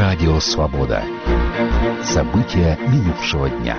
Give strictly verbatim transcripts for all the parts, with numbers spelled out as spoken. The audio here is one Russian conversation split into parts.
Радио «Свобода». События минувшего дня.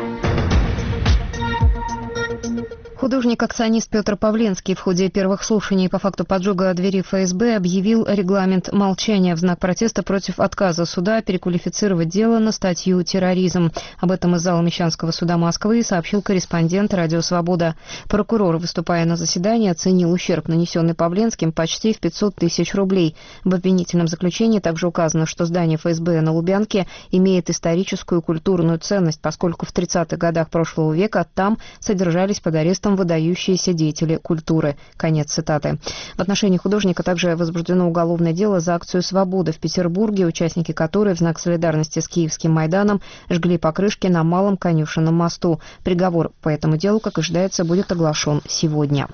Художник-акционист Петр Павленский в ходе первых слушаний по факту поджога двери эф эс бэ объявил регламент молчания в знак протеста против отказа суда переквалифицировать дело на статью «терроризм». Об этом из зала Мещанского суда Москвы сообщил корреспондент «Радио Свобода». Прокурор, выступая на заседании, оценил ущерб, нанесенный Павленским, почти в пятьсот тысяч рублей. В обвинительном заключении также указано, что здание эф эс бэ на Лубянке имеет историческую и культурную ценность, поскольку в тридцатых годах прошлого века там содержались под арестом выдающиеся деятели культуры. Конец цитаты. В отношении художника также возбуждено уголовное дело за акцию «Свобода» в Петербурге, участники которой в знак солидарности с Киевским Майданом жгли покрышки на Малом Конюшенном мосту. Приговор по этому делу, как ожидается, будет оглашен сегодня.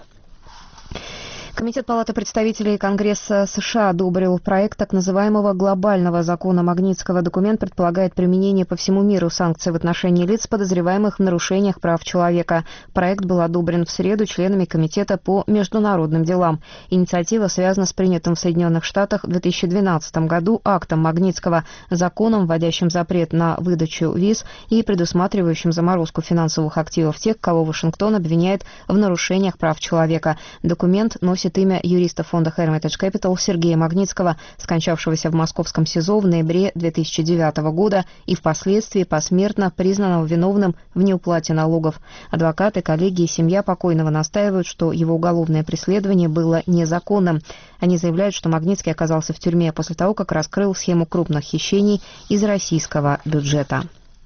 Комитет Палаты представителей Конгресса США одобрил проект так называемого глобального закона Магнитского. Документ предполагает применение по всему миру санкций в отношении лиц, подозреваемых в нарушениях прав человека. Проект был одобрен в среду членами Комитета по международным делам. Инициатива связана с принятым в Соединенных Штатах в две тысячи двенадцатом году актом Магнитского, законом, вводящим запрет на выдачу виз и предусматривающим заморозку финансовых активов тех, кого Вашингтон обвиняет в нарушениях прав человека. Документ носит имя юриста фонда Hermitage Capital Сергея Магнитского, скончавшегося в московском СИЗО в ноябре две тысячи девятого года и впоследствии посмертно признанного виновным в неуплате налогов. Адвокаты, коллеги и семья покойного настаивают, что его уголовное преследование было незаконным. Они заявляют, что Магнитский оказался в тюрьме после того, как раскрыл схему крупных хищений из российского бюджета.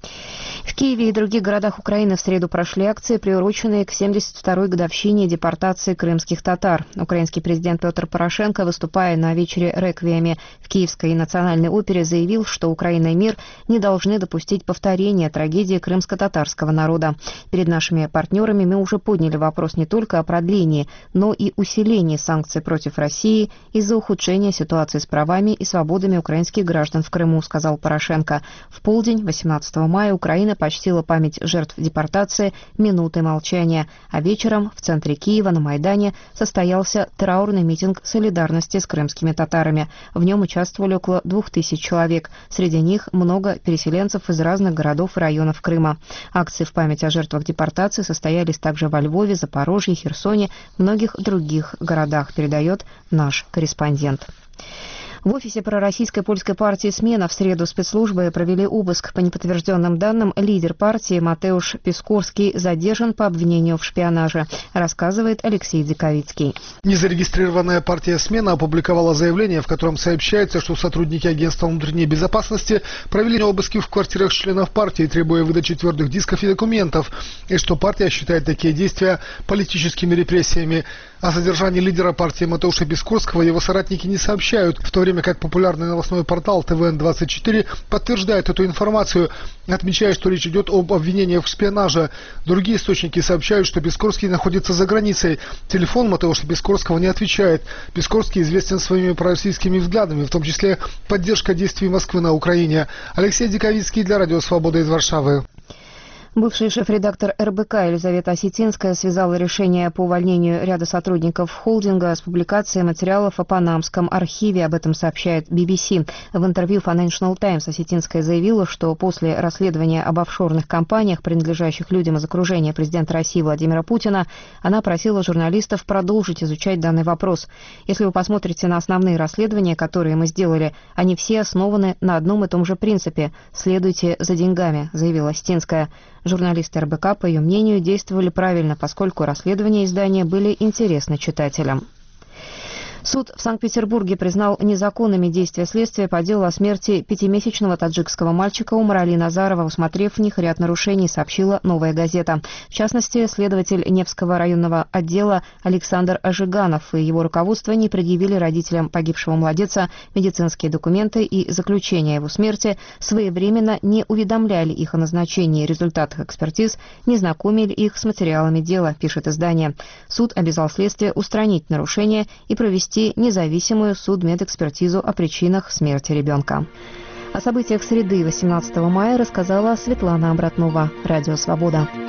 В Киеве и других городах Украины в среду прошли акции, приуроченные к семьдесят второй годовщине депортации крымских татар. Украинский президент Петр Порошенко, выступая на вечере реквиеме в Киевской национальной опере, заявил, что Украина и мир не должны допустить повторения трагедии крымско-татарского народа. Перед нашими партнерами мы уже подняли вопрос не только о продлении, но и усилении санкций против России из-за ухудшения ситуации с правами и свободами украинских граждан в Крыму, сказал Порошенко. В полдень восемнадцатого мая Украина почтила память жертв депортации минутой молчания, а вечером в центре Киева на Майдане состоялся траурный митинг солидарности с крымскими татарами. В нем участвовали около двух тысяч человек. Среди них много переселенцев из разных городов и районов Крыма. Акции в память о жертвах депортации состоялись также во Львове, Запорожье, Херсоне, многих других городах, передает наш корреспондент. В офисе пророссийской польской партии «Смена» в среду спецслужбы провели обыск. По неподтвержденным данным, лидер партии Матеуш Пискорский задержан по обвинению в шпионаже, рассказывает Алексей Диковицкий. Незарегистрированная партия «Смена» опубликовала заявление, в котором сообщается, что сотрудники агентства внутренней безопасности провели обыски в квартирах членов партии, требуя выдачи твердых дисков и документов, и что партия считает такие действия политическими репрессиями. О задержании лидера партии Матеуша Пискорского его соратники не сообщают, в то время как популярный новостной портал тэ вэ эн двадцать четыре подтверждает эту информацию, отмечая, что речь идет об обвинениях в шпионаже. Другие источники сообщают, что Пискорский находится за границей. Телефон Матеуша Пискорского не отвечает. Пискорский известен своими пророссийскими взглядами, в том числе поддержка действий Москвы на Украине. Алексей Диковицкий для Радио Свобода из Варшавы. Бывший шеф-редактор эр бэ ка Елизавета Осетинская связала решение по увольнению ряда сотрудников холдинга с публикацией материалов о Панамском архиве. Об этом сообщает би би си. В интервью Financial Times Осетинская заявила, что после расследования об офшорных компаниях, принадлежащих людям из окружения президента России Владимира Путина, она просила журналистов продолжить изучать данный вопрос. Если вы посмотрите на основные расследования, которые мы сделали, они все основаны на одном и том же принципе – следуйте за деньгами, заявила Осетинская. Журналисты эр бэ ка, по ее мнению, действовали правильно, поскольку расследования издания были интересны читателям. Суд в Санкт-Петербурге признал незаконными действия следствия по делу о смерти пятимесячного таджикского мальчика Умарали Назарова, усмотрев в них ряд нарушений, сообщила «Новая газета». В частности, следователь Невского районного отдела Александр Ажиганов и его руководство не предъявили родителям погибшего младенца медицинские документы и заключение о его смерти, своевременно не уведомляли их о назначении и результатах экспертиз, не знакомили их с материалами дела, пишет издание. Суд обязал следствие устранить нарушения и провести независимую судмедэкспертизу о причинах смерти ребенка. О событиях среды восемнадцатого мая рассказала Светлана Обратнова, Радио Свобода.